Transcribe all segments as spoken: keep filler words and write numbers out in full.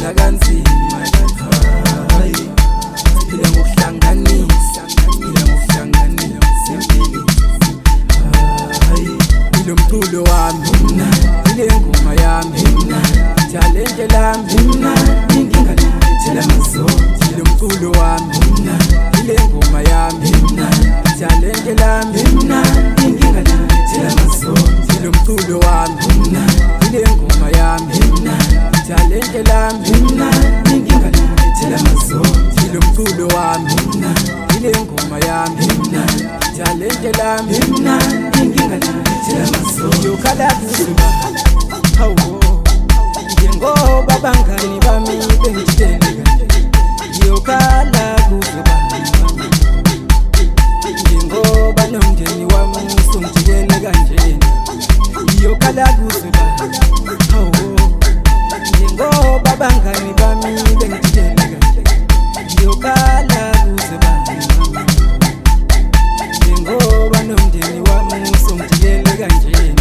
siphila kanzima, hayi siphila ngokuhlanganisa, siphila ngokuhlanganisa impilo. Hayi ilo mculo wami mina, ile ngoma yami mina, talente lami mina, inkinga lethela mazonke. Ilo mculo wami mina, ile ngoma yami mina, talente lami mina, inkinga lethela mazonke. Ilo mculo wami mina, ile ngoma yami mina, talente lami mina, inkinga lethela mazonke. Ilo mculo wami mina, ile ngoma yami mina, talente lami mina, inkinga lethela mazonke. Yokhala kusuka hawo njengoba abangani bami bengitshele kanje, ngiyokhala kusuka njengoba nomndeni wami usungijikele kanjena. Ngiyokhala kusuka hawo njengoba abangani bami bengitshele kanje, ngiyokhala kusuka njengoba nomndeni wami usungijikele kanjena.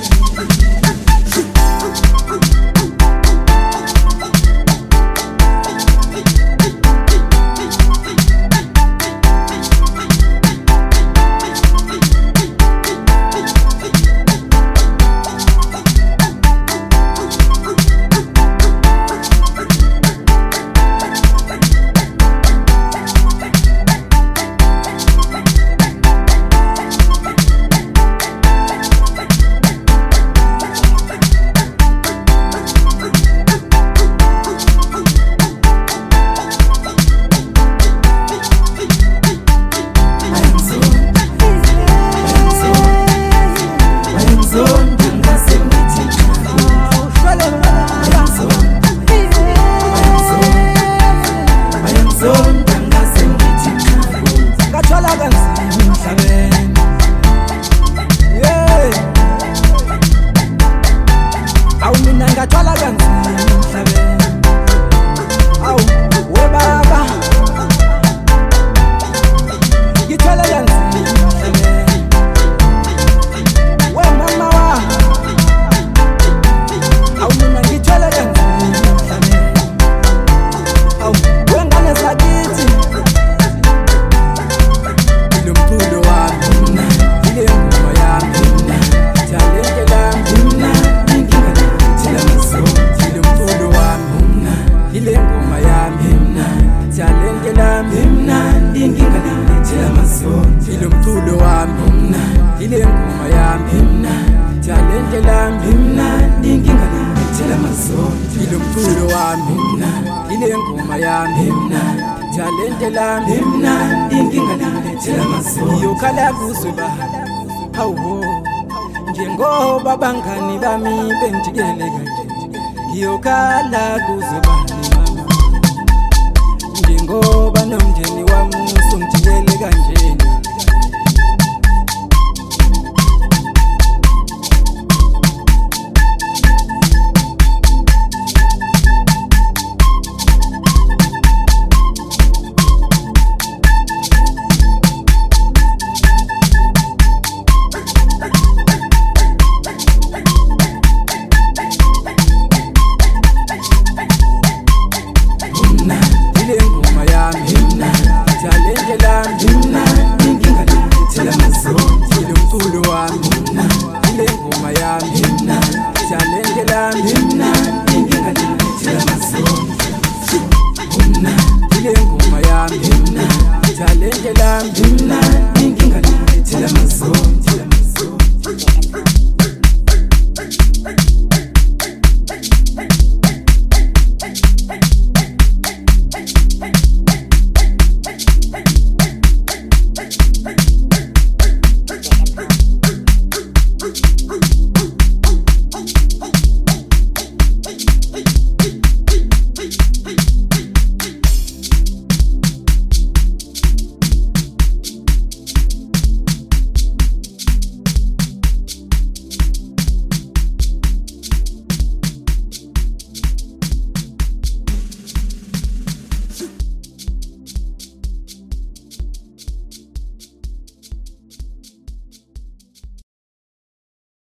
Ilo mculo wami mina, ile ngoma yami mina, talente lami mina, inkinga lethela mazonke. Ilo mculo wami mina, ile ngoma yami mina, talente lami mina, inkinga lethela mazonke. Ngiyokhala kusuka hawo njengoba abangani bami bengijikele kanje, ngiyokhala kusuka njengoba nomndeni wami usungijikele kanjena. Talente lami